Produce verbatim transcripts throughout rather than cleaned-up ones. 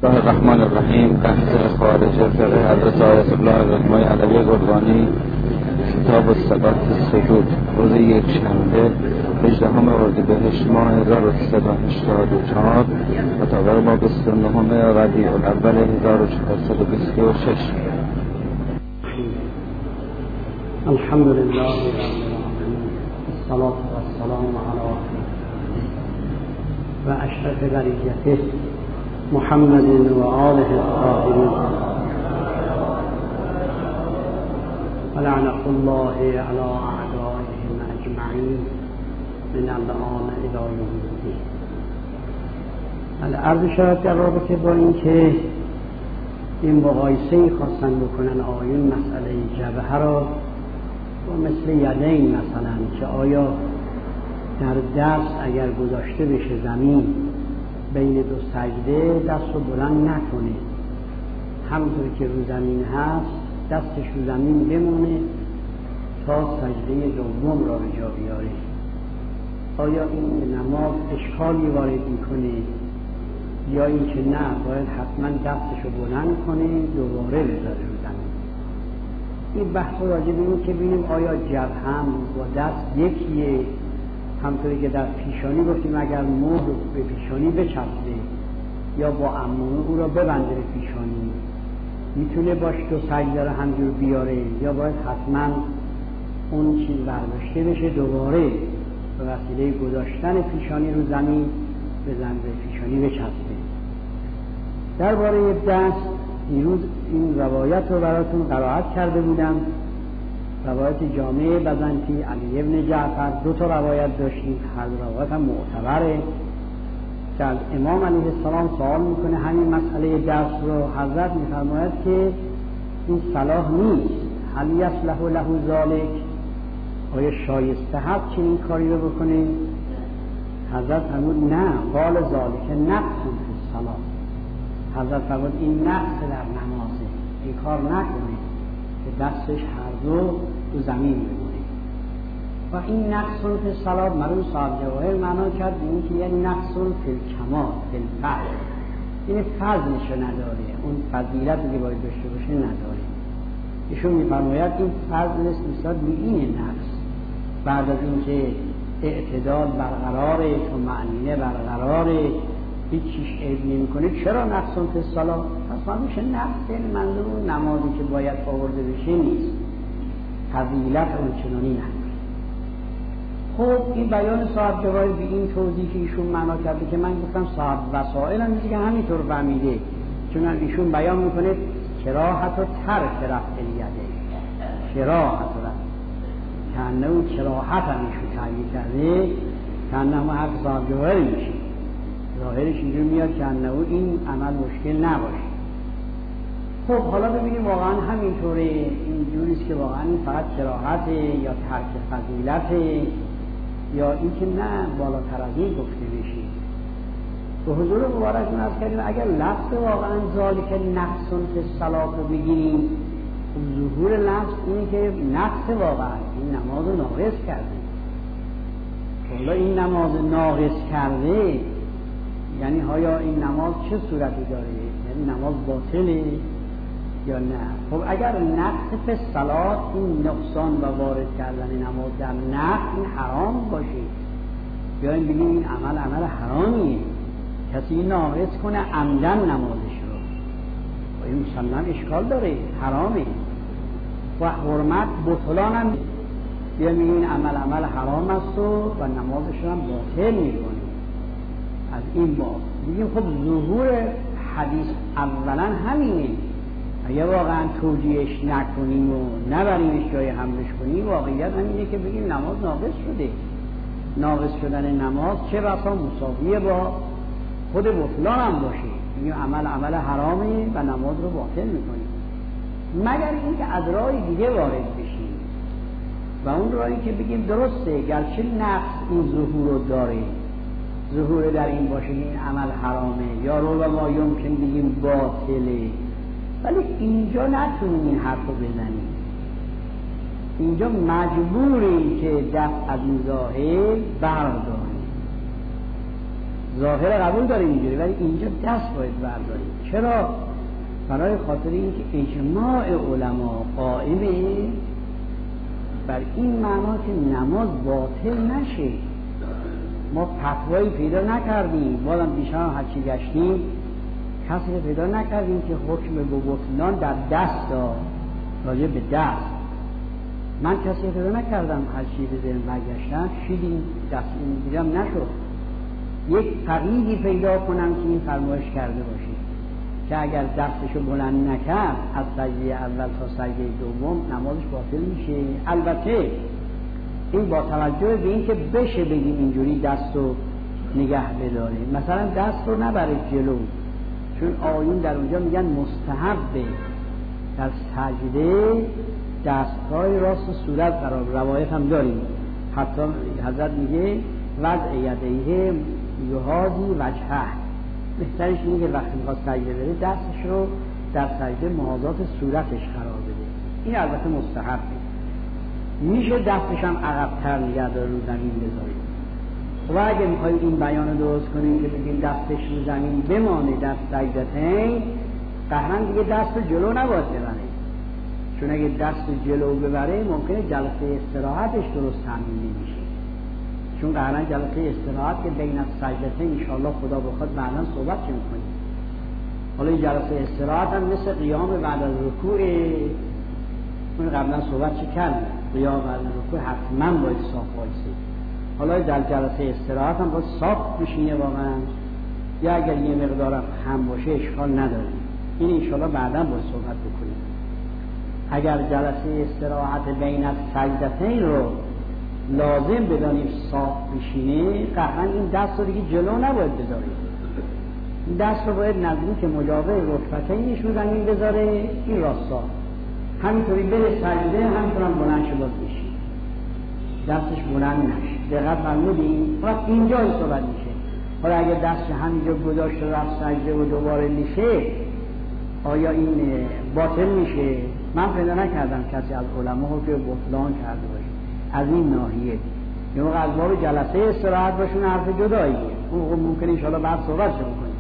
الله الرحمن الرحیم. بحث خارج فقه حضرت آیت الله رحمه علیه قربانی، کتاب الصلاة السجود، روز یک شنبه هجدهم اردیبهشت ماه هزار و سیصد و هشتاد و چهار مطابق با بیست و نهم ربیع الاول هزار و چهارصد و بیست و شش. الحمد لله رب العالمین، الصلاة والسلام علی و اشرف بریته محمد و آله الطاهرین و لعنة الله علی اعدائهم اجمعین من الآن الی یوم الدین. العرض شد در رابطه با این که این مقایسه‌ای خواستن بکنن آیون مسئله جبهه را و مثل یدین مثلا، که آیا در دست اگر گذاشته بشه زمین بین دو سجده دست رو بلند نکنه، همونطور که رو زمین هست دستش رو زمین بمونه تا سجده دوم را به جا بیاره. آیا این نماز اشکالی وارد میکنه یا این که نه باید حتما دستش رو بلند کنه دوباره بذاره رو زمین؟ این بحث راجع به این که ببینیم آیا جبهه با دست یکیه، همطوری که در پیشانی گفتیم اگر مهر به پیشانی بچسبه یا با عمومه او را ببنده به پیشانی میتونه باش دو سجده را همجور بیاره، یا باید حتما اون چیز برداشته بشه دوباره به وسیله گذاشتن پیشانی رو زمین بزن به پیشانی بچسبه. درباره دست دیروز این روایت رو براتون قرائت کرده بودم، روایت جامع بزنطی علی ابن جعفر. دو تا روایت داشتیم، هر روایت هم معتبره که از امام علیه السلام سوال میکنه همین مسئله دست رو. حضرت میفرماید که این صلاح نیست، هل یصلح له ذلک، آیا شایسته هست چنین کاری رو بکنه؟ حضرت فرمود نه، قال ذلک نقص فی الصلاة. حضرت فرمود این نقص در نمازه، این کار نکنه که دستش هر دو رو زمین بمونه. و این نقص فی الصلاة مرحوم صاحب جواهر معنا کرد این که یه نقص فی الکمال، فی الفضل، این فضلشو نداره، اون فضیلتی که باید داشته باشه نداره. ایشون میفرماید این فضل استثبات به این نقص، بعد از اینکه اعتدال برقراره، طمأنینه برقراره، هیچ چیز عیب نمی‌کنه، چرا نقص فی الصلاة؟ پس میشه نقص این منظور نمازی که باید آورده بشه نیست، فضیلت اونچنانی نداره. خب این بیان صاحب جواهر به این توضیح که ایشون معنا کرده که من گفتم صاحب وسائل هم دیگه همینطور فهمیده، چون ایشون بیان میکنه کراهت و ترک رفع الیده، کراهت و رفع کنه و کراهت هم ایشون تعیین کرده، کنه هم حق صاحب جواهر میشه، ظاهرش اینجور میاد که انه این عمل مشکل نباشه. خب حالا ببینیم واقعا همینطوره، اینجوریست که واقعا این فقط کراهته یا ترک فضیلته یا این که نه بالاتر از این گفته بشه. به حضور مبارک ناز کردیم اگر لفظ واقعا ذالک نقص فی الصلاة رو بگیریم، ظهور لفظ اینه که نقص واقعا این نماز رو ناقص کرده. حالا این نماز ناقص کرده یعنی آیا این نماز چه صورتی داره؟ یعنی نماز باطله یا نه؟ خب اگر نقص فی الصلاة این نقصان و وارد کردن نماز در نقص این حرام باشه، بیایم بگیم این عمل عمل حرامیه، کسی ناقص کنه عمدن نمازش رو و این مسلمان اشکال داره، حرامه و حرمت بطلان هم بیایم بگیم این عمل عمل حرام است و, و نمازش رو هم باطل میکنه. از این باب بگیم خب ظهور حدیث اولا همینه، اگه واقعا توجیهش نکنیم و نبریمش جای حملش کنیم واقعیت همینه که بگیم نماز ناقص شده. ناقص شدن نماز چه بسا مساویه با خود بطلان هم باشه، بگیم عمل عمل حرامه و نماز رو باطل میکنیم، مگر اینکه از راه دیگه وارد بشیم و اون راهی که بگیم درسته گرچه نقص این ظهور رو داره، ظهور در این باشه این عمل حرامه یا رو ما یمکن بگیم باطله، ولی اینجا نتونیم این حرف رو بزنیم، اینجا مجبوریم که دفع از این ظاهر برداریم. ظاهر قبول داریم اینجوری، ولی اینجا دست باید برداریم. چرا؟ برای خاطر اینکه اجماع علما قائمه بر این معنا که نماز باطل نشه. ما فتوایی پیدا نکردیم، بازم بیشتر هرچی گشتیم کسی پیدا نکردیم که حکم به بطلان در دست داد، راجع به دست. من کسی پیدا نکردم، هرچی به ذهن برگشتم شیدیم دست این دیدم نشد. یک فقیهی پیدا کنم که این فرمایش کرده باشه که اگر دستشو بلند نکرد از سجده اول تا سجده دوم نمازش باطل میشه. البته این با توجه به این که بشه بگیم اینجوری دست رو نگه بداره، مثلا دست رو نبره جلو، چون آیون در اونجا میگن مستحبه در سجده دستهای راست و صورت قرار. روایت هم داریم، حتی حضرت میگه وضع یدیه یهادی وجهه، بهترش اینه که وقتی میخواد سجده بره دستش رو در سجده محاذات صورتش قرار بده. این البته مستحبه. میشه دستش هم عقب‌تر نگه داره رو زمین بذارید. و اگه میخوایم این بیان رو درست کنیم که بگیم دستش رو زمین بمانه در سجدتین، قهرن دیگه دست رو جلو نباید ببره، چون اگه دست رو جلو ببره ممکنه جلسه استراحتش درست تامین نمیشه، چون قهرن جلسه استراحت که بین سجدتین انشاءالله خدا بخواد بعدا صحبت چه میکنیم. حالا این جلسه استراحت هم مثل قیام بعد از رکوع، اون قبلا صحبت چه کرد، قیام بعد از رکوع حتما باید صاف وایسه. حالا در جلسه استراحت هم باید صاف بشینه واقعا، یا اگر یه مقدار هم باشه اشکال نداره. این انشاءالله بعدا باید صحبت بکنیم. اگر جلسه استراحت بین سجدتین رو لازم بدانیم صاف بشینه، قطعا این دست رو دیگه جلو نباید بذاریم. این دست رو باید نزدیک مجاور رکبتینش رو زمین بذاره، این راستا همینطوری بره سجده، همینطور هم بلند شد بشه، دستش بلند نشه. دقت فرمودین؟ فقط اینجا صحبت میشه. حالا اگر دستش همینجا گذاشت و رفت سجده و دوباره میشه، آیا این باطل میشه؟ من پیدا نکردم کسی از علما که بطلان کرده باشه از این ناحیه. یه موقع از باب جلسه استراحت باشون حرف جداییه، اون ممکنه انشاءالله بعد صحبت شد کنیم.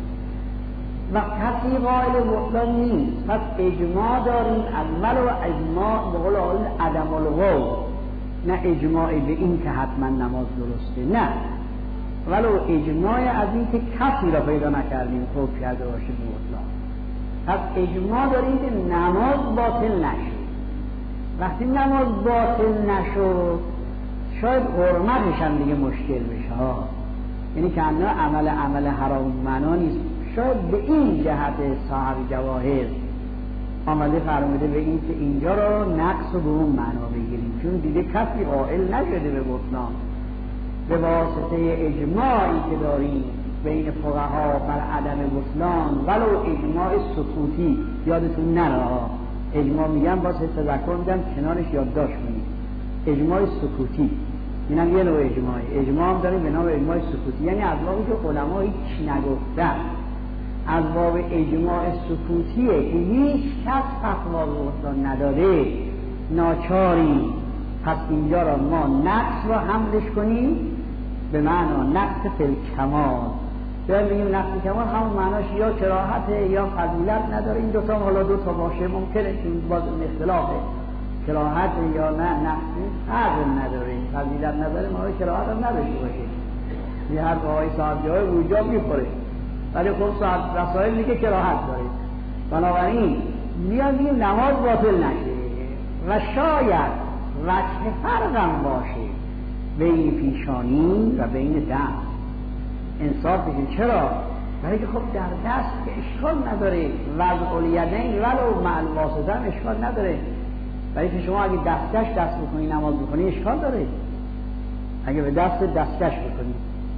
و کسی قائل بطلان نیست، پس اجماع داریم. اول و اجماع به قول آقایون عدم القول، نه اجماعی به این که حتما نماز درسته، نه، ولو اجماع از این که کسی را پیدا نکردیم خوب کرده باشه به بطلان. پس اجماع داریم که نماز باطل نشد. وقتی نماز باطل نشد شاید حرمتش هم دیگه مشکل بشه ها، یعنی که انا عمل عمل حرام معنا نیست. شاید به این جهت صاحب جواهر آمده فرموده به این که اینجا رو نقص و به اون معنا بگیریم، چون دیگه کسی قائل نشده به بطلان. به واسطه اجماعی که داریم بین فقها بر عدم بطلان، ولو اجماع سکوتی، یادتون نره، اجماع میگم واسه تذکر میگم کنارش یادداشت کنید، اجماع سکوتی اینم یه نوع اجماعی. اجماع هم داریم به نام اجماع سکوتی، یعنی از بابی که علما هیچ نگفتن، از باب اجماع سکوتیه که هیچ کس فتوا به بطلان نداره، ناچاری پس اینجا را ما نقص را حملش کنیم به معنا نقص فی الکمال. داریم بگیم نقص کمال همون معناش یا کراهته یا فضیلت نداره. این دوتا حالا دوتا باشه ممکنه که باز اختلافه، کراهت یا نه نقص فرق نداره، فضیلت نداره، ما کراهت هم نداشته باشه. یه هر آقای صاحب جای وجاب میخوره، ولی خب صاحب رسائل میگه کراهت داره. بنابراین میان میگیم نماز باطل نشه و شاید وجه فرقم باشه بین پیشانی و بین دست. انصاف بگیم چرا؟ برای که خب در دست که اشکال نداره، وضع الیدین ولو مع الواسطه اشکال نداره. برای که شما اگه دستکش دست بکنی نماز بکنی اشکال داره، اگه به دست دستکش بکنی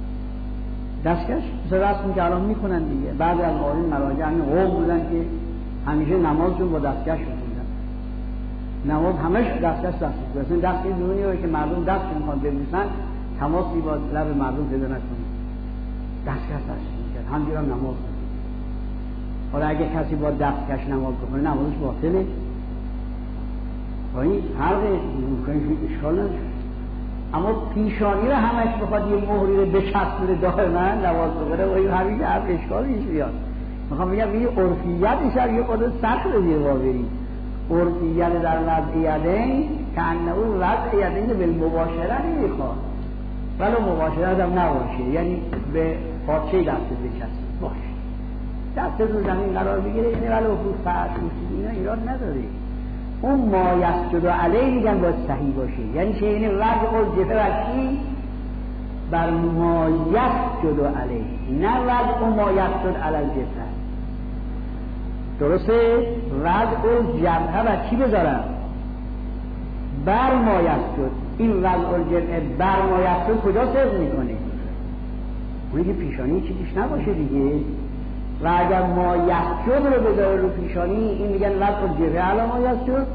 دستکش مثل رسمی که الان میکنن دیگه. بعضی از آقایون مراجع همین قوم بودن که همیشه نمازشون با دستکش میکنن، نماز همش دستکش دست میکنن. دست این دونیه که مردم دست میخوان ببوسن تماسی با لب مردم پیدا نکنن، دستکش دست میکنن، همجور هم نماز میکنن. حالا اگه کسی با دستکش نماز بکنه نمازش باطله، با این فرق ممکنه اشکال نداره. اما پیشانی رو همش بخواد یه مهری رو بچسبونه دائما نماز بخونه و این همین که هم اشکالیش بیاد. میخوام بگم این عرفیتش هم یه خود سخت رو یه واقعی عرفیت در وضعیتین که انه اون وضعیتین بالمباشره نمیخواد ولو مباشرت هم نباشه، یعنی به پاچه دست بچسب باشه، دست رو زمین قرار بگیره، یعنی ولو خود فرش موسیقی اینا ایراد نداره. اون ما یسجد علیه میگن باید صحیح باشه، یعنی چه؟ یعنی وضع الجبه بر چی؟ بر ما یسجد علیه، نه وضع ما یسجد علی الجبه. درسته؟ وضع الجبه بر چی بذارم؟ بر ما یسجد. این وضع الجبه بر ما یسجد کجا صدق میکنه؟ اونی که پیشانی چیزیش نباشه دیگه. و اگر ما یسجد رو بذاره رو پیشانی، این میگن وضع الجبه علی ما یسجد.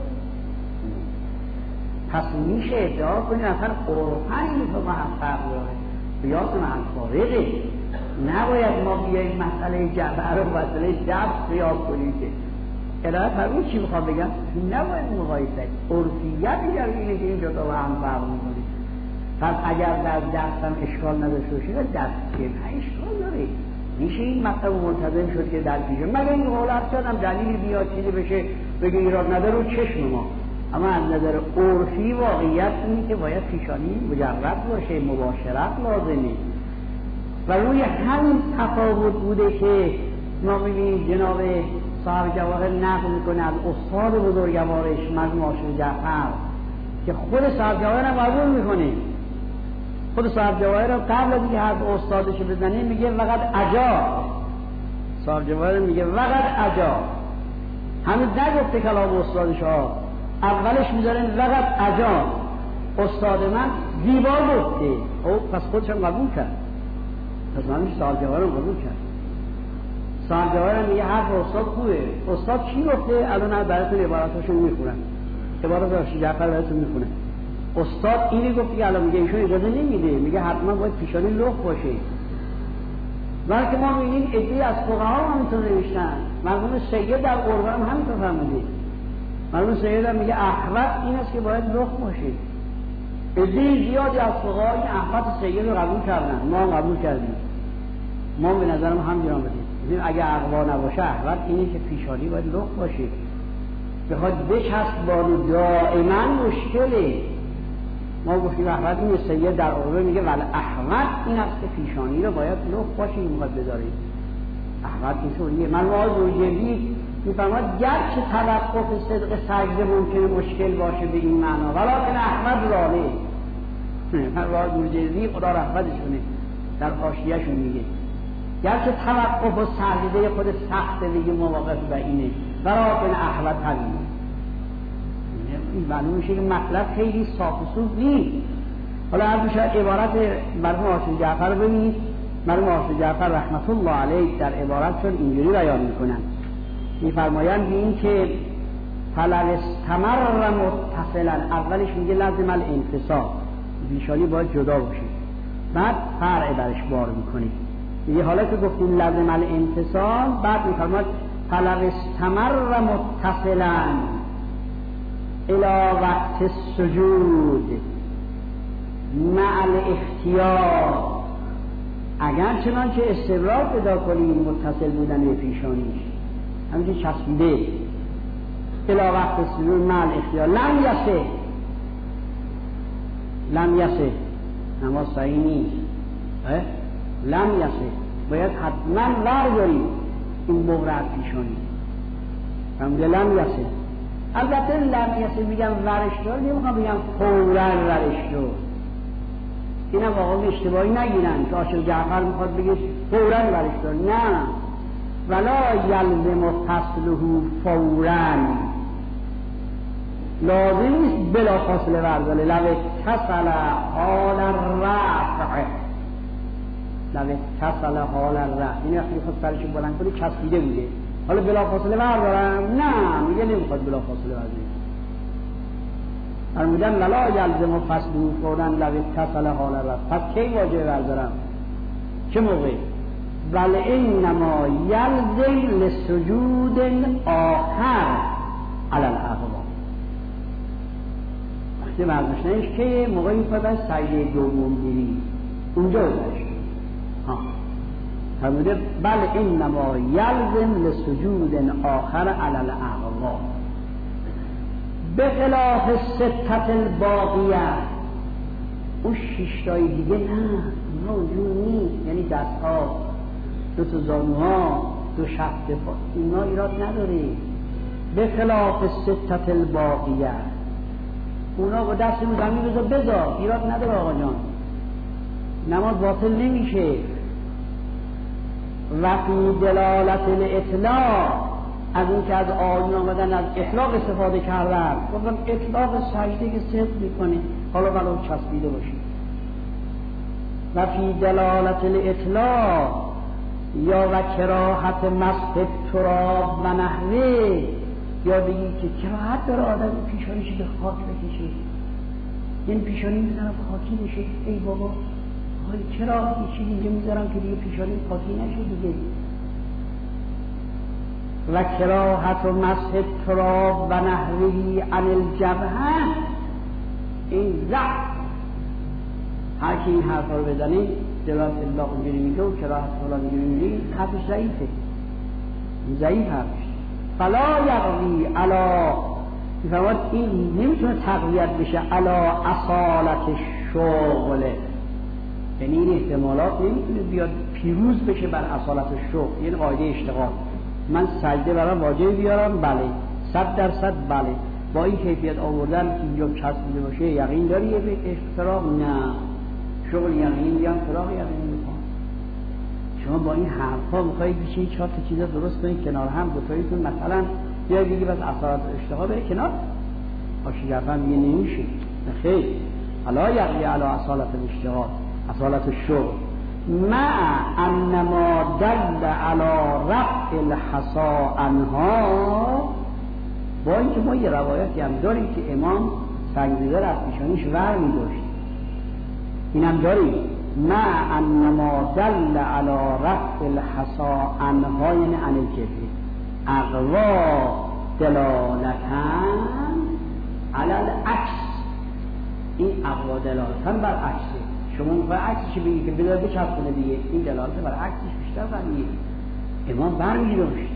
پس میشه ادعا کنید اصلا قرآن این تو محفظ داره بیاس محفظه. نباید ما بیاییم مسئله جبه رو مسئله جبه قیاس کنیم که الهه فرمون چی میخوام بگم؟ نباید مقایسه عرفیت دیگر اینه که این جدا و هم فرق میکنید. پس اگر در دست هم اشکال نداشته باشید دست که نه اشکال داره، میشه این مطلب منتظم شد که در پیشه مگر این قولت شدم دلیلی بیاد چیزی بشه بگه ایراد نداره رو چشم ما. اما از نظر عرفی واقعیت اینه که باید پیشانی مجرد باشه، مباشرت لازمه. و روی همین تفاوت بوده که ما می‌بینیم جناب صاحب جواهر نقل میکنه از استاد بزرگوارش مرحوم عاشق جعفر که خود صاحب جواهر هم قبول میکنه. خود صاحب جواهر هم قبل از اینکه حرف استادش بزنه میگه وقت عجاب. صاحب جواهر میگه وقت عجاب، همین نگفته کلام استادش ها، اولش میذارن وقت عجاب استاد من زیبا گفته، او پس خودش هم قبول کرد، پس منش صاحب جواهر هم قبول کرد. صاحب جواهر هم میگه حرف استاد خوبه. استاد چی گفته؟ الان براتون عباراتشون میخونم، عبارات عاشق جعفر براتون میخونم. استاد اینی گفت که الان میگه ایشون اجازه نمیده، میگه حتما باید پیشانی لخ باشه. وقتی ما میبینیم ادعی از فقها هم همینطور نوشتن، مرحوم سید در قرآن هم همینطور فرموده. مرحوم سید هم میگه احوط این است که باید لخ باشه. ادعی زیادی از فقها این احوط سید رو قبول کردن، ما هم قبول کردیم، ما به نظرم همین آمدیم. اگه اقوا نباشه احوط اینه که پیشانی باید لخ باشه. بخواد بچسب بانو دائما مشکله. ما گفتیم احوط این سید در عربه میگه ولی احوط این است که پیشانی رو باید لخ باشه، این باید بذارید. احوط این طوریه. من واقعا روجهی میفرماید گرچه توقف صدق سجده ممکنه مشکل باشه به این معنا، ولیکن احوط راهه. من واقعا روجهی خدا رحمتشونه در حاشیه‌شون میگه گرچه توقف و سجده خود سخته دیگه مواقف به اینه، ولیکن احوط همینه. این معلوم میشه که مطلب خیلی صاف و صوف نیست. حالا از میشه عبارت مرحوم عاشق جعفر رو ببینید. مرحوم عاشق جعفر رحمت الله علیه در عبارتشون اینجوری بیان میکنن، میفرمایند این که فلو استمر متصلا، اولش میگه لازم الانفصال، پیشانی باید جدا باشه، بعد فرع برش بار میکنه. میگه حالا که گفتیم لازم الانفصال، بعد میفرماید فلو استمر متصلا الى وقت السجود مع الاختیار، اگر چنانچه استمرار پیدا کنیم متصل بودن به پیشانیش همینجور چسبیده الى وقت السجود مع الاختیار لم یسه لم یسه نماز صحیح نیست. لم یسه باید حتما برداریم این مورد پیشانی. همونجا لم یسه. البته لمیسه میگم ورش دار، نمیخوام بگم فوراً ورش دار، اینم واقعا اشتباهی نگیرن که عاشق جعفر میخواد بگه فوراً ورش دار، نه، ولا یلزم فصله فوراً، لازم نیست بلا فاصله ورداره. لو اتصل حال الرفع، لو اتصل حال الرفع، این وقتی خود سرش بلند کنی چسبیده بوده، حالا بلا فاصله بردارم؟ نه، میگه نمیخواد بلا فاصله بردارم. فرمودن ولا یلزم فصله فوراً لو اتصل حال الرفع، پس کی واجب بردارم؟ چه موقع؟ بل انما یلزم لسجود آخر علی الاقوام، وقتی مردشنش که موقعی می‌خواد سجده دوم بری اونجا گذاشت ها فرموده بل انما یلزم لسجود آخر علی الاعقاب به خلاف ستت الباقیه اون شیشتای دیگه نه اونا اونجور نیست، یعنی دستها دو تا زانوها دو شفت پا اینا ایراد نداره. به خلاف ستت الباقیه اونا با دست رو زمین بذار بذار ایراد نداره آقا جان، نماز باطل نمیشه. و فی دلالت الاطلاق از این که از آیون آمدن از اطلاق استفاده کردن گفتم اطلاق سجده که صدق میکنه حالا ولو چسبیده باشی. و فی دلالت الاطلاق یا و کراهت مسح تراب و نحوه یا بگی که کراهت داره آدم پیشانیش به خاک بکشه، یعنی پیشانی میزنم خاکی بشه، ای بابا چرا یه چیزی اینجا میذارم که دیگه پیشانی خاکی نشه دیگه. و کراهت و مسح تراب و نحوهی عن الجبهه این ضعف، هر کی این حرفا رو بزنه دلالت الله اونجوری میگه و کراهت فلان اینجوری میگه حرفش ضعیفه، ضعیف حرفش. فلا یقوی علا میفرماد این نمیتونه تقویت بشه علا اصالت شغله، یعنی این احتمالات نمیتونه بیاد پیروز بشه بر اصالت شغل، یعنی قاعده اشتغال من سجده برام واجب بیارم بله صد درصد بله، با این کیفیت آوردن که اینجا چسبیده باشه یقین داری یه اختراق؟ نه شغل یقین بیان فراغ یقین میخوام. شما با این حرفا میخواید بشه چهار تا چیزا درست کنید کنار هم دوتاییتون مثلا یا دیگه بس اصالت اشتغال بره کنار آشی جرفن دیگه نمیشه. خیر حالا یقی علی اصالت اشتغال اصالت الشغل مع انما دل علی رفع الحصا عنها، با اینکه ما یه روایتی هم داریم که امام سنگزیده از پیشانیش ور می داشت، این هم داریم مع انما دل علی رفع الحصا عنها یعنی عن الجبهه اقوا دلالتن علی العکس، این اقوا دلالتن بر عکسه. شما میخواه عکسش بگید که بدار بچسبونه دیگه، این دلالت بر عکسش بیشتر برمیه. امام برمی داشت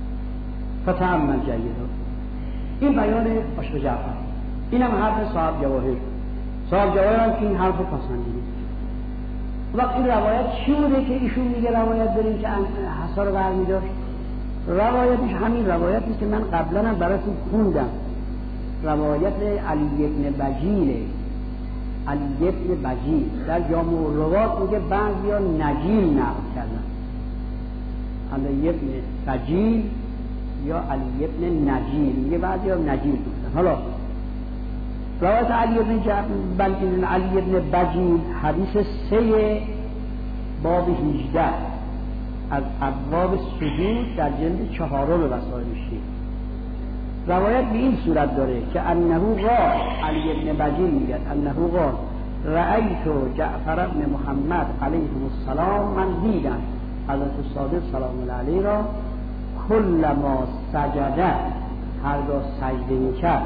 فتعمل جیده. این بیان آشق جعفر، این هم حرف صاحب جواهر. صاحب جواهر هم که این حرف پسندیده. وقت این روایت چی بوده که ایشون میگه روایت داریم که حصا رو برمی داشت؟ روایتش همین روایتی که من قبلا هم براتون خوندم، روایت علی ابن بجیله. علی ابن بجیل در جامع الروات میگه بعضیا نجیل نقل کردن، علی ابن بجیل یا علی ابن نجیل میگه بعضیا نجیل گفتن. حالا روایت علی ابن بجیل علی ابن بجیل حدیث سه باب هجده از ابواب سجود در جلد چهارم وسائل شیعه. روایت به این صورت داره که انه قال، علی ابن بجیل میگه انه قال رأیت جعفر ابن محمد علیه السلام، من دیدم حضرت صادق سلام الله علیه را کلما سجده هر گاه سجده میکرد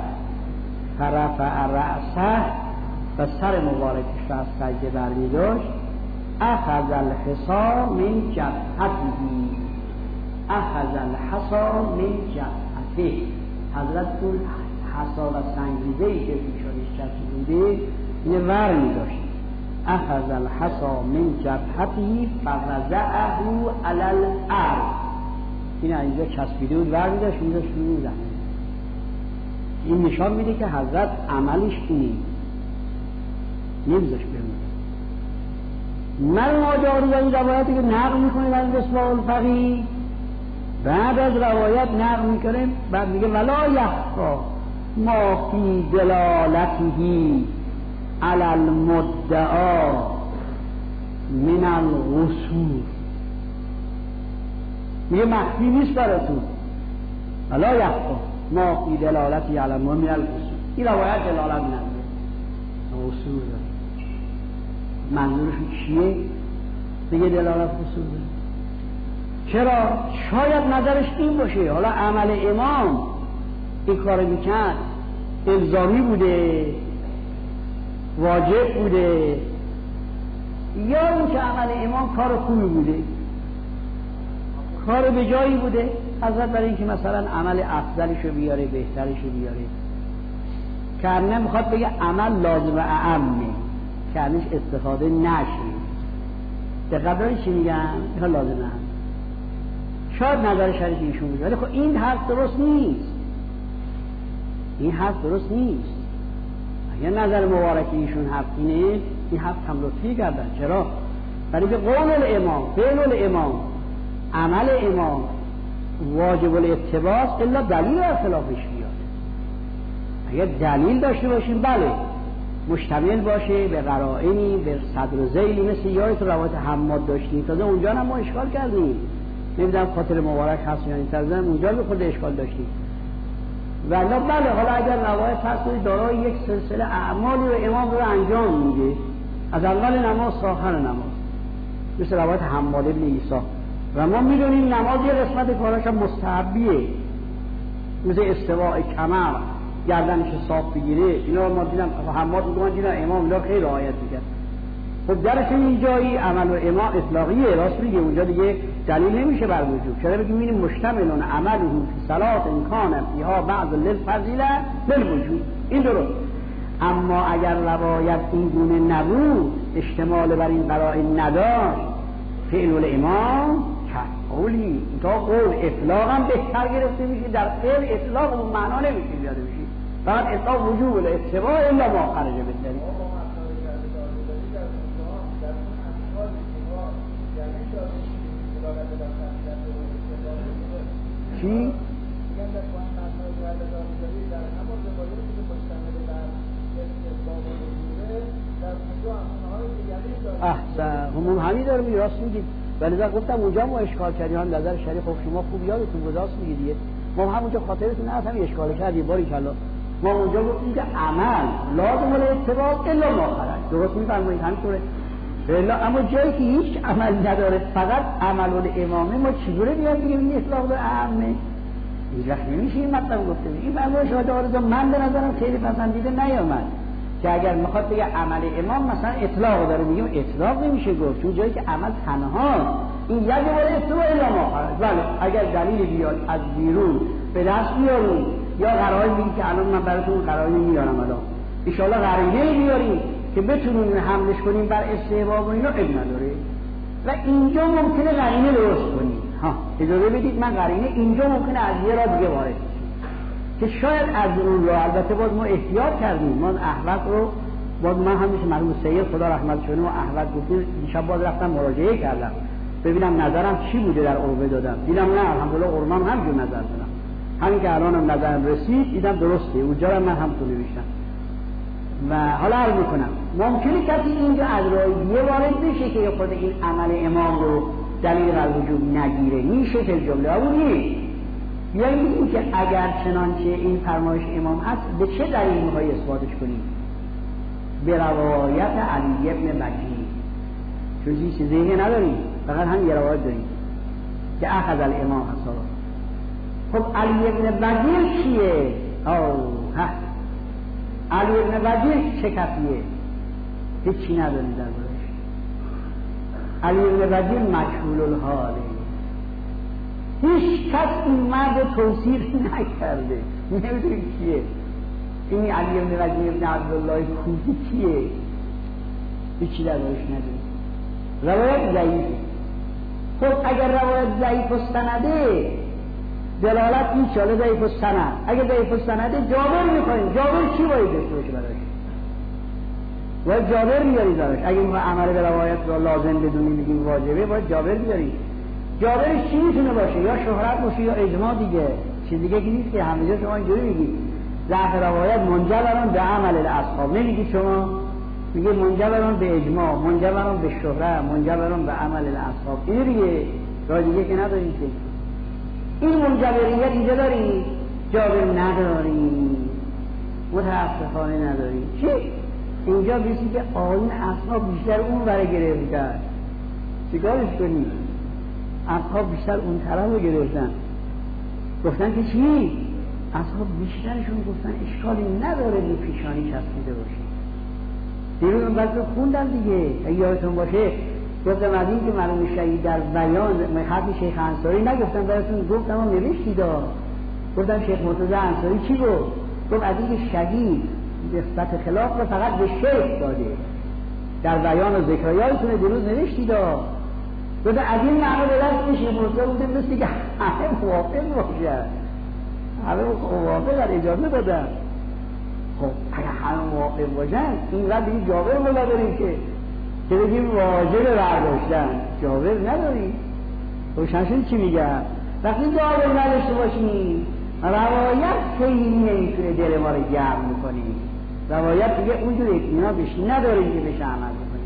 فرفع رأسه و سر مبارکش را از سجده برمیداشت اخذ الحصا من جبهته، اخذ الحصا من جبهته، حضرت اون حصا و سنگیده‌ای که پیشانش چسبیده اینه ور می داشت. اخذ الحصا من جبهته فوضعه علی الارض، این اینجا چسبیده بود ور می داشت اینجا شروع زمین. این نشان میده که حضرت عملش اینه نمیذاش بمونه. من ماجاری و این روایتی که نقل میکنه در مصباح الفقیه بعد از روایت نقل میکنه بعد میگه ولا یخفا ما فی دلالته علی المدعا من القصور، میگه مخفی نیست براتون ولا یخفا ما فی دلالته علی المدعا من القصور. این روایت دلالت نداره قصور داره، منظورشون چیه؟ میگه دلالت قصور داره. چرا؟ شاید نظرش این باشه حالا عمل امام این کار میکرد الزامی بوده واجب بوده یا اون که عمل امام کار خوبی بوده، کار به جایی بوده. حضرت برای اینکه مثلا عمل افضلشو بیاره، بهترشو بیاره، که نمیخواد بگه عمل لازم و اعمه که ازش استفاده نشه. دقیق داری چی میگم؟ این لازم اعم. شاید نظر شریف ایشون بوده، ولی خب این حرف درست نیست. این حرف درست نیست. اگر نظر مبارک ایشون حرف اینه، این حرف هم لطفی کردن. چرا؟ برای که قول الامام، فعل الامام، عمل امام واجب الاتباع الا دلیل و خلافش بیاد. اگر دلیل داشته باشیم بله مشتمل باشه به قرائنی، به صدر و ذیلی، مثل یادت روایت حماد داشتیم، تازه اونجا هم ما اشکال کردیم، نمیدونم خاطر مبارک هست یا نیست، تازه اونجا به خود اشکال داشتیم. ولی بله حالا اگر روایت هست دارای یک سلسله اعمالی رو امام رو انجام میده از اول نماز تا آخر نماز، مثل روایت حماد بن عیسی، و ما میدونیم نماز یه قسمت کاراش هم مستحبیه، مثل استواء کمر، گردنش صاف بگیره، اینا ما دیدم حماد میگه من دیدم امام اینا خیلی رعایت میکرد. خب درش این جایی عمل و امام اطلاقیه، راست میگه، اونجا دیگه دلیل نمیشه بر وجوب. چرا بگیم این مشتملون عمله فی صلات امکان فیها بعض للفضیله بالوجوب، این درست. اما اگر روایت این گونه نبود، اشتمال بر این قرائن نداشت، فعل الامام قولی تا قول اطلاق هم بهتر گرفته میشه، در فعل اطلاق اون معنا نمیشه بیاده میشه، فقط اطلاق وجوب الاتباع الا ما خرج بالدلیل. چی؟ احسن همون همین داره می راست میگید، ولی در گفتم اونجا ما اشکال کردیم، هم نظر شریف خب شما خوب یادتون گذاشت میگید دیگه، ما همونجا خاطرتون هست هم اشکال کردیم باری کلا، ما اونجا گفتیم که عمل لازم الاتباع الا ما خرج، درست میفرمایید همینطوره. اما جایی که هیچ عمل نداره فقط عمل الامامه، ما چجوره بیاد بگیم این اطلاق به اعمه؟ این وقت نمیشه این مطلب گفته بید. این فرمایش شما آرزو من به نظرم خیلی پسندیده نیامد که اگر میخواد بگه عمل امام مثلا اطلاق داره، میگیم اطلاق نمیشه گفت، چون جایی که عمل تنها این یه ولی اتباع الا ما خرج. بله اگر دلیل بیاد از بیرون به دست بیاریم یا قرائن میگی که الان من براتون قرائن میارم، الان ان شاء الله قرینه میاریم که بتونیم حملش کنیم بر استحباب و اینا، اب نداره. و اینجا ممکنه قرینه درست کنیم، ها اجازه بدید من قرینه اینجا ممکنه از یه را دیگه وارد که شاید از اون رو، البته باز ما احتیاط کردیم، ما احوط رو باز من همیشه مرحوم سید خدا رحمت کنه و احوط گفتیم، دیشب باز رفتم مراجعه کردم ببینم نظرم چی بوده در عربه دادم، دیدم نه الحمدلله عربم همجور نظر دادم، همین که الانم نظرم رسید دیدم درسته، اونجا رو من هم تو نوشتم. و حالا عرض میکنم ممکنه کسی اینجا از راییه وارد بشه که خود این عمل امام رو دلیل بر وجوب نگیره، میشه که جمله اون نیست، یعنی این که اگر چنانچه این فرمایش امام هست به چه دلیل میخوای اثباتش کنیم؟ به روایت علی ابن وکیع، چون این چیزی نداریم، فقط هم یه روایت داریم که اخذ الامام حسارا. خب علی ابن وکیع کیه؟ اوه ها علی ابن وکیع چه کسیه؟ هیچی نداریم در بارش. علی ابن وکیع مجهول الحاله، هیچ کس این مرد توصیف نکرده، نمیدونی کیه این علی ابن وکیع ابن عبدالله کوفی کیه، هیچی در بارش نداریم، روایت ضعیفه. خب اگر روایت ضعیف السنده دلالت این چاله ضعیف السند، اگر ضعیف السنده جابر میکنیم، جابر چی باید داشته باشه براش؟ باید جابر بیاری دارش، اگر ما عمل به روایت را لازم بدونیم میگیم واجبه، باید جابر بیاری. جابرش چی میتونه باشه؟ یا شهرت باشه یا اجماع دیگه، چیز دیگه که نیست که همه جا شما اینجوری میگید ضعف روایت منجبران به عمل الاصحاب، نمیگید شما، میگه منجبران به اجماع، منجبران به شهرت، منجبران به عمل الاصحاب، این دیگه راه دیگه که نداریم که. این منجبریت اینجا داریم، جابر نداریم، متاسفانه نداریم. چی؟ اینجا بیسی که آیین اصحاب بیشتر اون برای گرفتن، چیکارش کنیم؟ اصحاب بیشتر اون طرف رو گرفتن، گفتن که چی؟ اصحاب بیشترشون گفتن اشکالی نداره به پیشانی چسبیده باشه، دیروز اون بچه خوندم دیگه اگه یادتون باشه، گفتم از این که مرحوم شهید در بیان خط شیخ انصاری نگفتم براتون، گفتم اما نوشتید، گفتم شیخ مرتضی انصاری چی گفت؟ گفت از این که شهید نسبت خلاف رو فقط به شیخ داده، در بیان و ذکرایاتونه دیروز نوشتید. گفتم از این معنی به دست شیخ مرتضی بودیم مثل که همه موافق باشن، همه موافق اجازه دادن. خب اگه همه موافق باشن اینقدر دیگه جابر رو نداریم که که بگیم واجب برداشتن، جابر نداریم. روشنشون چی میگن؟ وقتی جابر نداشته باشیم روایت خیلی نمیتونه دل ما رو گرم میکنیم، روایت دیگه اونجور اطمینان بهش نداریم که بهش عمل بکنیم.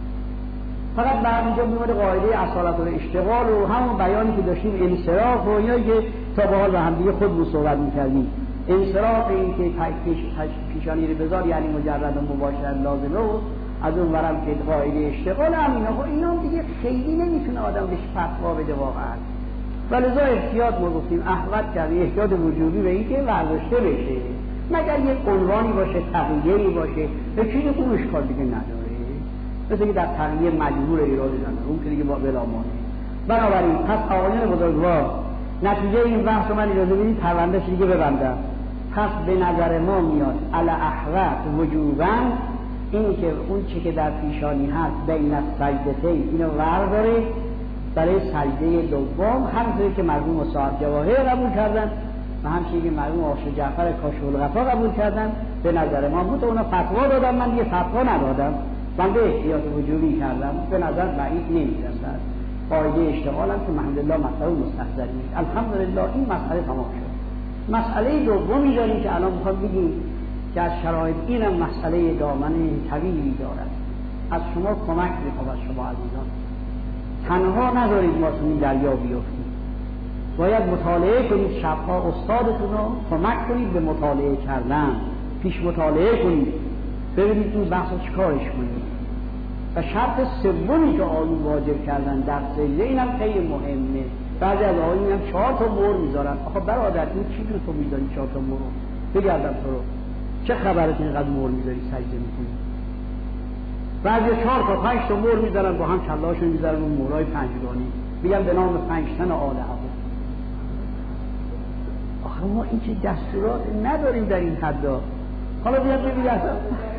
فقط بعد اینجا میمونه قاعده اصالت و اشتغال و همون بیانی که داشتیم انصراف و اینایی که تا به حال با هم دیگه خودمون صحبت میکردیم. انصراف این که پیشانی رو بذار یعنی مجرد و مباشرت لازمه، و از اون ورم که قاعده اشتغال همینا و اینا دیگه خیلی نمیتونه آدم بهش فتوا بده واقعا. ولذا احتیاط ما گفتیم احوط کردیم احتیاط وجوبی به این که برداشته بشه، مگر یک عنوانی باشه، تقییری باشه، به چیزی که اشکال دیگه نداره، مثل که در تقییر مجبور ایراد نداره، اون که دیگه با بلامانه. بنابراین پس آقایان بزرگوار نتیجه این بحث رو من اجازه بدید پروندهش دیگه ببندم. پس به نظر ما میاد علی احوط وجوباً این که اون چی که در پیشانی هست بین السجدتین اینو ورداره برای سجده دوم، همونطوری که مرحوم صاحب جواهر قبول کردن و همچنین که مرحوم آقا جعفر کاشف الغفا قبول کردن. به نظر ما بود اونا فتوا دادن، من یه فتوا ندادم، من به احتیاط وجوبی کردم، به نظر بعید نمی‌رسد. قاعده اشتغال هم که الحمدلله مسئله مستحضر نیست. الحمدلله این مسئله تمام شد. مسئله دومی داریم که الان میخوام بگیم که از شرایط اینم مسئله دامن طویلی دارد. از شما کمک میخوام، از شما عزیزان تنها ندارید ما تو این دریا بیفتید، باید مطالعه کنید، شبها استادتون رو کمک کنید به مطالعه کردن، پیش مطالعه کنید ببینید این بحث رو چیکارش کنید. و شرط سومی که آیون واجب کردن در سجده اینم خیلی مهمه. بعضی از آیون هم چهار تا مهر میذارن. آخه برادر این چی رو تو میذاری چهار تا مهر؟ بگردم تو رو چه خبرت اینقدر مهر میذاری سجده میکنی؟ بعضی چهار تا پنج تا مهر میذارن با هم کلاشون میذارن اون مهرای پنجگانی، میگن به نام پنج تن آل حضرت. آخه ما این چه دستورات نداریم در این حدا. حالا بیاد ببینید اصلا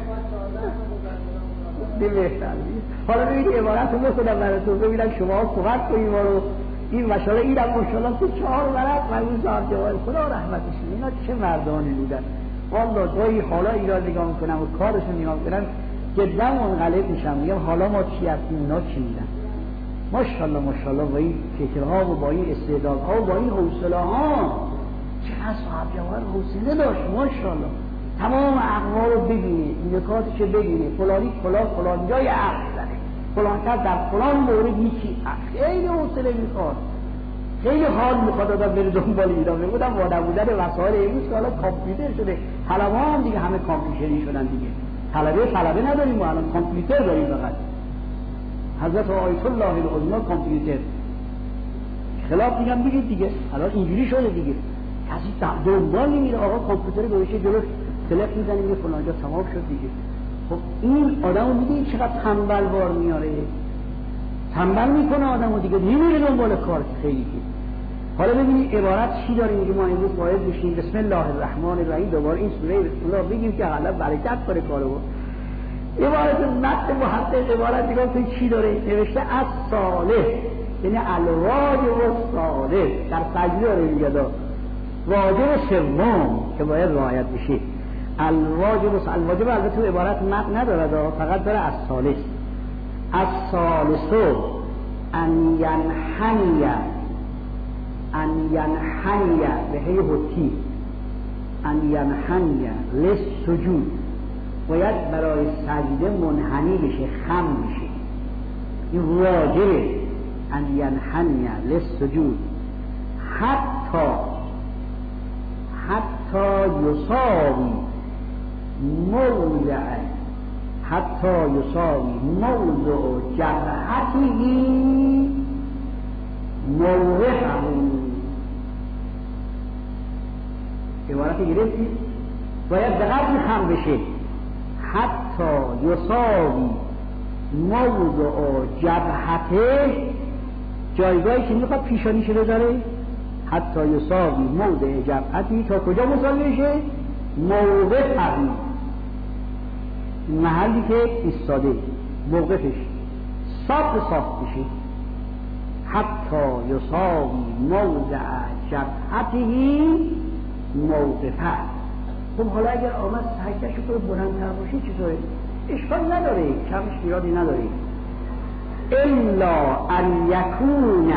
بهتر حالا ببینید عبارت رو بخونم براتون ببینم شما کمک کنید ما رو. این مشاله این هم مشاله تو چهار ورق مرحوم صاحب جواهر خدا رحمتش کنه، اینا چه مردانی بودن والله. گاهی حالا اینا نگاه میکنم و کارشون نگاه میکنم جدا منقلب میشم، میگم حالا ما چی هستیم اینا چی میدن. ماشاءالله ماشاءالله با این فکرها و با این استعدادها و با این حوصله ها چقدر صاحب جواهر حوصله داشت ماشاءالله. تمام اقوال رو ببینه، نکاتش رو ببینه، فلانی فلان فلان جای عقل زنه، فلان کس در فلان مورد هیچی. خیلی حوصله میخواد، خیلی حال میخواد آدم بره دنبال اینا. میگفتم وادم بودن وسایل امروز که حالا کامپیوتر شده، طلبه هم دیگه همه کامپیوتری شدن دیگه. طلبه طلبه نداریم ما الان، کامپیوتر داریم فقط. حضرت آیت الله العظمی کامپیوتر خلاف میگم بگید دیگه، الان اینجوری شده دیگه، کسی دنبال نمیره آقا کامپیوتر گوشه جلوش تلف میزنیم یه فلان جا تمام شد دیگه. خب این آدمو میدید چقدر تنبل بار میاره، تنبل میکنه آدمو دیگه، نمیره دنبال کار خیلی که. حالا ببینید عبارت چی داره میگه. ما امروز باید بشیم بسم الله الرحمن الرحیم دوباره این سوره بسم الله بگیم که حالا برکت کنه کارو. عبارت متن محقق عبارت دیگه تو چی داره نوشته؟ از صالح یعنی الواجب الصالح در سجده داره میگه دا واجب سوم که باید رعایت بشه. الواجب الواجب البته تو عبارت متن نداره دا، فقط داره از صالح. از صالح ان ینحنی ان ینحنی به هی حتی ان ینحنی للسجود، باید برای سجده منحنی بشه، خم بشه. این واجبه. ان ینحنی للسجود حتی حتی یساوی موضع حتی یساوی موضع جبهتی موضعه. عبارت گرفتی؟ باید به قدر خم بشه حتی حتی یساوی موضع جبهته، جایگاهی که میخواد پیشانیش رو داره، حتی یساوی موضع جبهتی، تا کجا مساوی بشه؟ موقع تقییم، محلی که ایستاده موقفش صاف صاف بشه. حتی یساوی موضع جبهته موقفه. خب حالا اگر آمد سجدهش رو بلندتر باشه چطوره؟ اشکال نداره، کمش زیادی نداره. الا ان یکون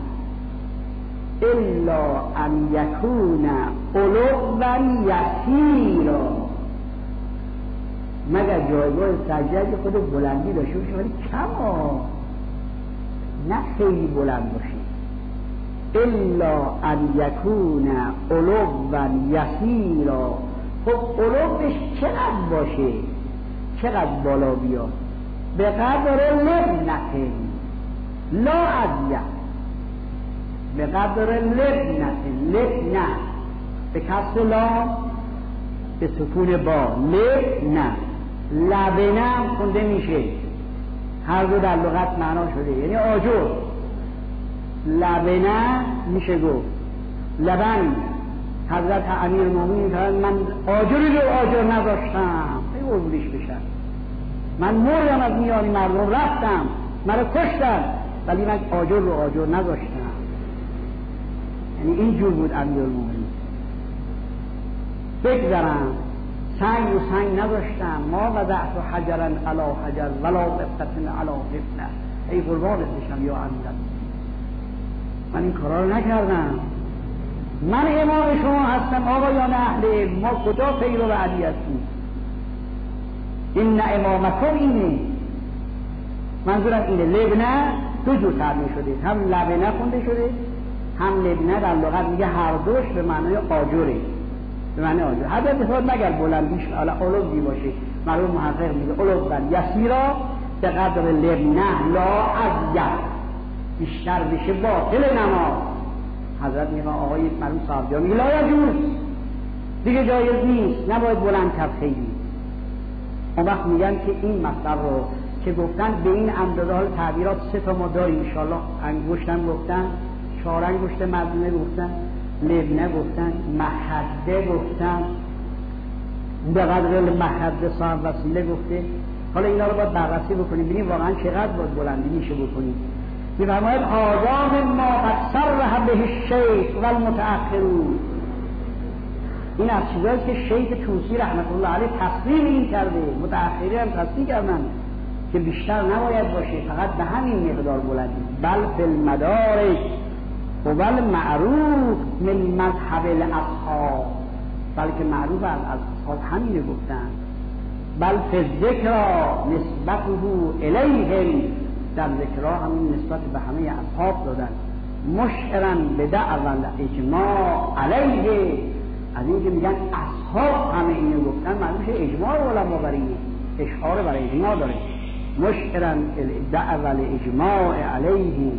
الا ان یکون علوا یسیرا، مگر جایگاه سجده خود بلندی داشته باشه ولی کما، نه خیلی بلند باشه. الا ان یکون علوا یسیرا. خب علوش چقدر باشه؟ چقدر بالا بیاد؟ به قدر لبنته لا عذیه، به قدر لبنته، لبنه به کسر لام به سکون با، لبنه لبنه خونده میشه، هر دو در لغت معنا شده یعنی آجر. لبنه میشه گفت لبن. حضرت امیرالمومنین فرمود من آجری رو آجر نداشتم، ای قربونش بشم، من مردم از میان مردم رفتم، مرا کشتن، ولی من آجر رو آجر نداشتم. یعنی اینجور بود امیرالمومنین. بگذرم سنگ و سنگ نداشتم، ما وضعت حجرا علی حجر ولا قطعه علی قطعه، ای قربانت بشم یا امیرالمومنین، من این کارا رو نکردم، من امام شما هستم آقایان اهل علم، ما کجا پیرو علی هستیم؟ این امامکم اینه، منظورم اینه. لبنه دو جور ترجمه شده، هم لبنه خونده شده، هم لبنه در لغت میگه هر دوش به معنای آجره، به معنای آجر. حضرت فرمود مگر بلندیش علی علوی باشه، مرحوم محقق میگه علو بر یسیرا به قدر لبنه لا عذیه، بیشتر بشه باطل نماز. حضرت میگه آقای مرحوم صاحب جان میگه لا یجوز، دیگه جایز نیست، نباید بلندتر خیلی. اون وقت میگن که این مطلب رو که گفتن به این اندازه ها تعبیرات سه تا ما داریم ان شاء الله. انگشتم گفتن، چهار انگشت مردونه گفتن، لبنه گفتن، محده گفتن، به قدر محده صاحب وسیله گفته. حالا اینا رو باید بررسی بکنیم ببینیم واقعا چقدر باید بلندی میشه بکنیم. می‌فرماید آدم ما قد صرح به الشیخ و المتأخرون، این از چیزایی که شیخ توسی رحمت الله علیه تصریح این کرده، متأخرین هم تصریح کردن که بیشتر نباید باشه، فقط به همین مقدار بلندی. بل فی المدارک و بل معروف من مذهب الاصحاب، بلکه معروف از اصحاب همینه گفتن. بل فی الذکرى نسبته الیهم، در ذکرها همین نسبت به همه اصحاب دادن. مشعرن به دعوی الاجماع علیه، از این که میگن اصحاب همه اینو گفتن معنیش اجماع علما برای اینه، اشعار برای اجماع داره. مشعرن دعوی الاجماع علیه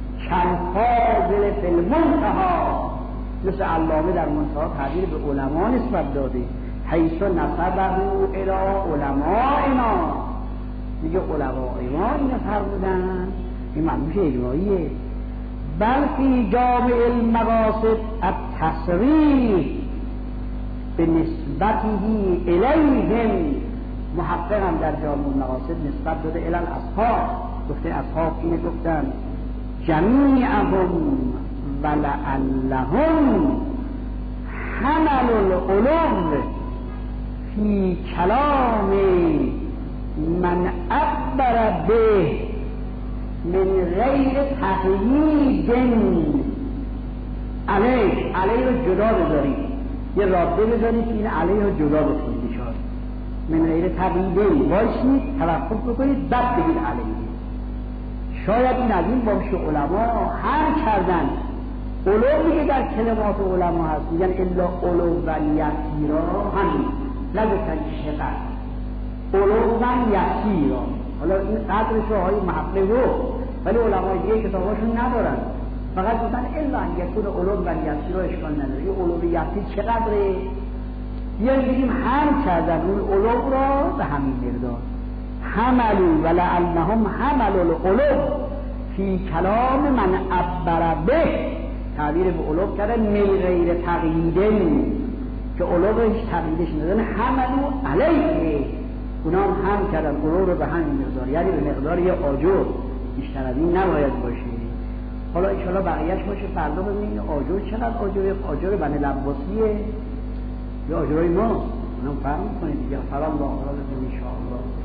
کالفاضل فی المنتهی، مثل علامه در منتهی تعبیر به علما نسبت داده، حیث نسبه الی علمائنا، میگه علمای ما این فرمودن، این معنیش اجماعیه. بل فی جامع المقاصد التصریح به نسبته الیهم، محقق هم در جامع المقاصد نسبت داده الی الاصحاب، گفته اصحاب اینه گفتن جمیعهم ولعلهم حمل العلو فی کلام من عبر به من غیر تقیید علیه. علیه رو جدا بذارید، یه رابطه بذارید که این علیه رو جدا بکنید، شاید من غیر تقیید باشید، توقف بکنید بعد بگید علیه. شاید این از این باشه علما هر کردن علو میگه در کلمات علما هست، میگن الا علو و یسیرا، همین نگفتن چقدر علو و یسیرا. حالا این قدرش رو های محقق رو، ولی علمای دیگه کتاباشون ندارن، فقط گفتن الا ان یکون علو و یسیرا اشکال نداره. این علو و یسیر چقدره؟ یا بگیم هم کردن اون علو را به همین مقدار. حملوا ولعلهم حملوا القلوب فی کلام من عبر به، تعبیر به علو کردن من غیر تقییدن که علوش تقییدش ندارن. حملوا علیه، اونا هم هم کردن علو رو به همین مقدار، یعنی به مقدار یه آجر، بیشتر از این نباید باشه. حالا انشاءالله بقیهش باشه فردا ببینید آجر چقدر آجر، آجر بنی لباسیه یا آجرای ما، اونم فرق میکنه دیگه. فرام با آقا بزن انشاءالله.